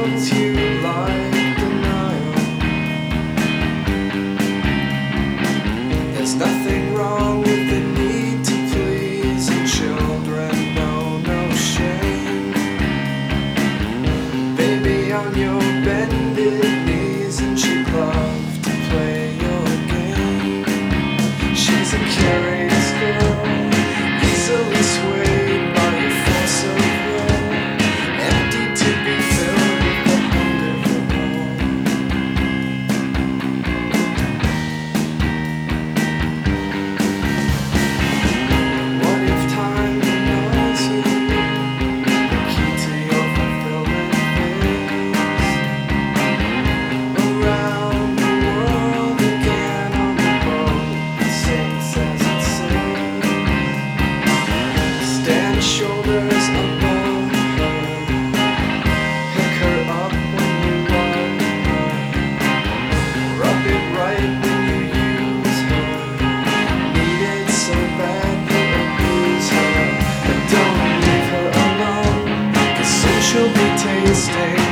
holds you like denial. There's nothing wrong with the need to please, and children know no shame. Baby on your bended knees, and she'd love to play your game. She's a curious girl, easily swayed by your force of will, empty to be filled with the hunger for more. What if time denies you the key to your fulfillment phase? Around the world again on the boat, it sings as it sings. Stand shoulders above her, pick her up when you love her, rub it right when you use her, need it so badly abuse her, but don't leave her alone, 'cause soon she'll be tasting